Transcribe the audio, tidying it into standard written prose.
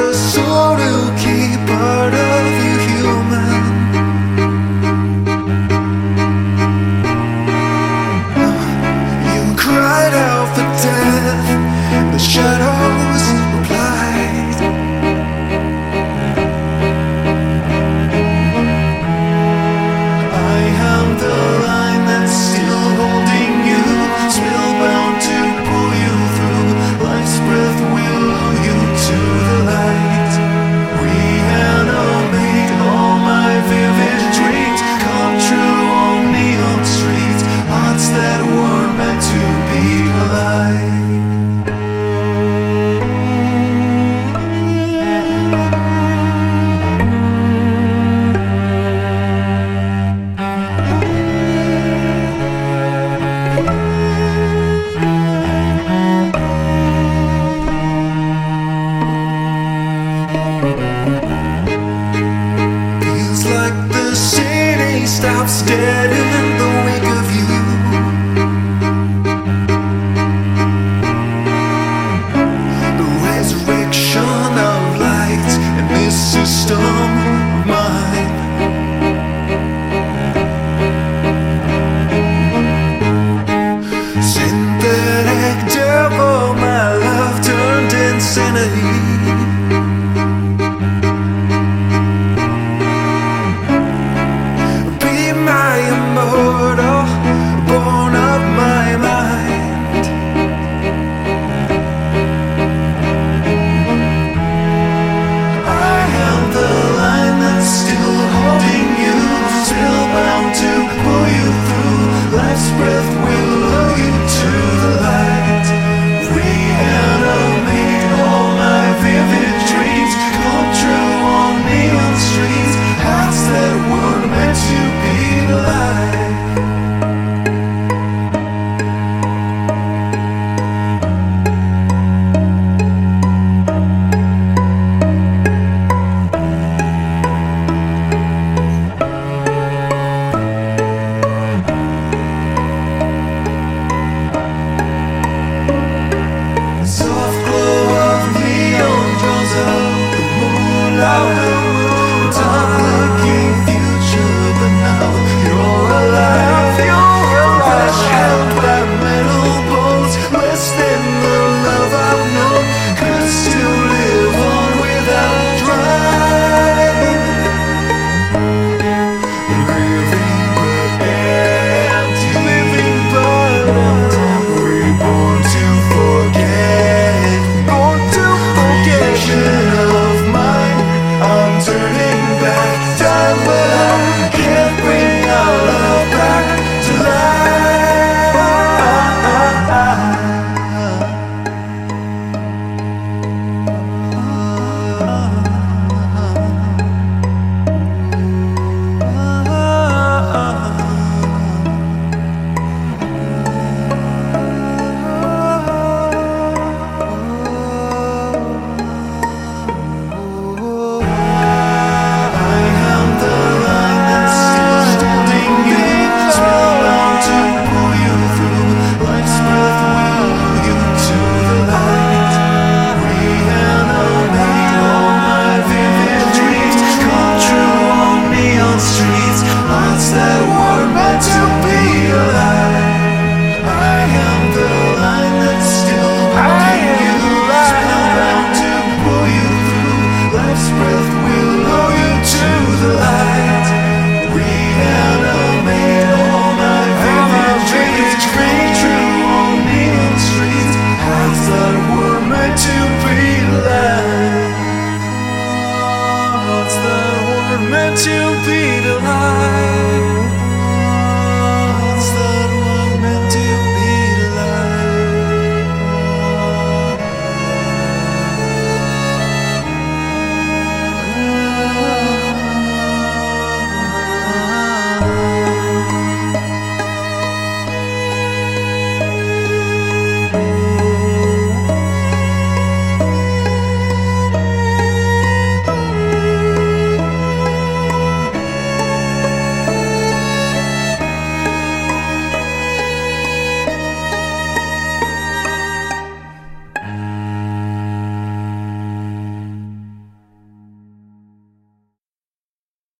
the soul to keep part of you human. You cried out for death, the shadows replied. I am the line that's still holding you, spellbound to pull you through. Life's breath will lure you to the light. Reanimate all my vivid dreams, come true on neon streets, hearts that were meant to be alive. Feels like the city stops dead in the wake of you. The resurrection of light in this system of mine. Synthetic devil, my love turned insanity. My immortal, born of my mind. I am the line that's still holding you, spellbound to pull you through. Life's breath will lure you to the light. Reanimate all my vivid dreams, come true on neon streets, hearts that were meant to be alive. Soft glow of neon draws out the moonlight. Dark looking future, but now you're alive. Flesh held by metal bones, less than the love I've known. Could still live on without drive. Living but empty, living but empty. Reborn to forget, born to forget. Of mine, I'm turning back time, but I can't bring our love back to that were meant to be alive. I am the line that's still holding you, spellbound to pull you through. Life's breath will lure you to the light. Reanimate all my vivid dreams, come true on neon streets, hearts that were meant to be alive. Hearts that were meant to be alive.